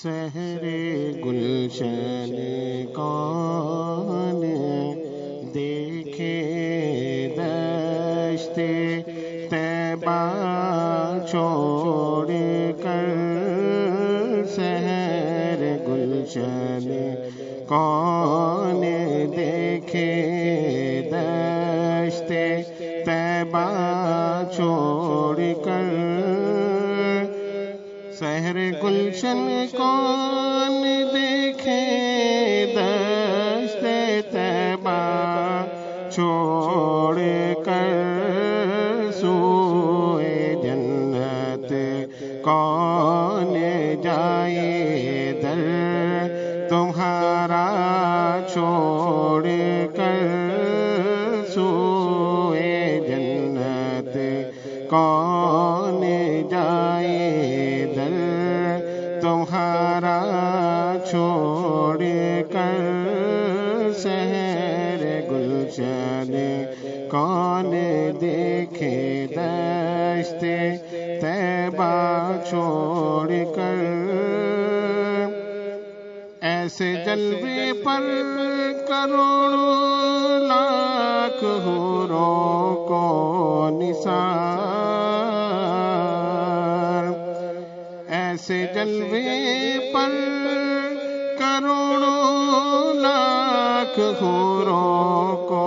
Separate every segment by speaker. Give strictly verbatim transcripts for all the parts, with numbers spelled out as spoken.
Speaker 1: سحر گلشن کون دیکھے دشت طیبہ چھوڑ کر، سحر گلشن کون دیکھے دشت طیبہ چھوڑ کر، سحر گلشن کون دیکھے دشت طیبہ چھوڑ کر، سوئے جنت کون جائے در تمہارا چھوڑ کر، سوئے جنت کون جائے در تمہارا چھوڑ کر، سحر گلشن کون دیکھے دشت طیبہ چھوڑ کر، ایسے جلوے پر کروڑوں لاکھ حوروں کو نثار، ایسے جلوے پر کروڑوں لاکھ حوروں کو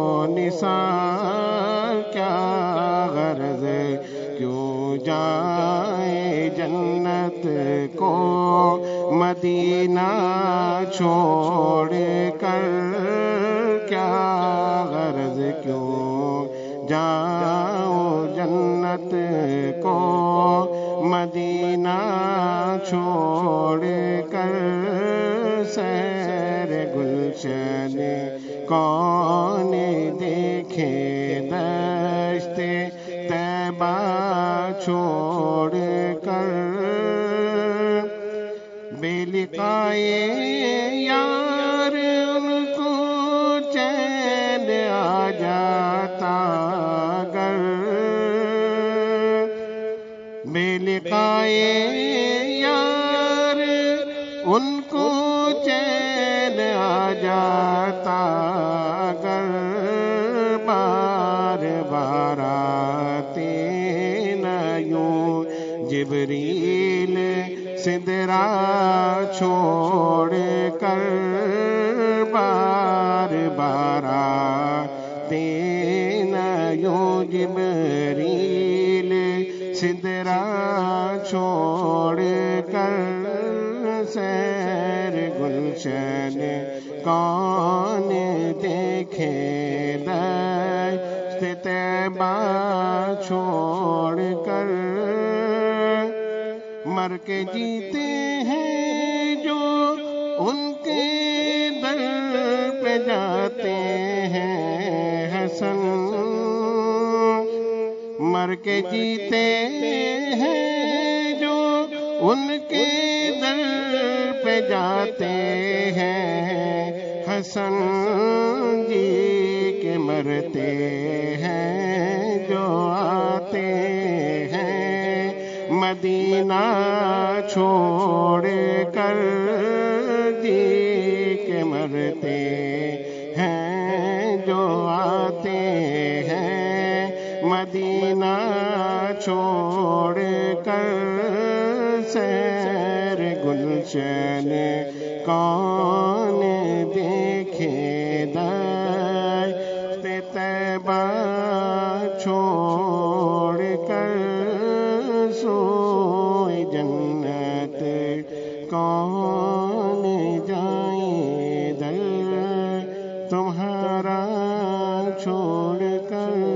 Speaker 1: نثار، کیا غرض کیوں جائے جنت کو مدینہ چھوڑ کر، کیا غرض کیوں جاؤ جنت کو مدینہ چھوڑ کر، سحر گلشن کون دیکھے دشت طیبہ چھوڑ کر، بے لقائے یار ان کو چین آ جاتا گر، بے لقائے یار ان کو چین آ جاتا گر، بار بار آتے نہ یوں جبریل سدرا چھوڑ کر، بار بار آتے نہ یوں جبریل سدرا چھوڑ کر، سحر گلشن کون دیکھے دشت طیبہ چھوڑ کر، مر کے جیتے ہیں جو ان کے در پہ جاتے ہیں حسن، مر کے جیتے ہیں جو ان کے در پہ جاتے ہیں حسن، جی کے مرتے ہیں جو آتے ہیں مدینہ چھوڑ کر، جی کے مرتے ہیں جو آتے ہیں مدینہ چھوڑ کر، سحر گلشن کون دیکھے دشت طیبہ چھوڑ کر، سوئے جنت کون جائے در تمہارا چھوڑ کر۔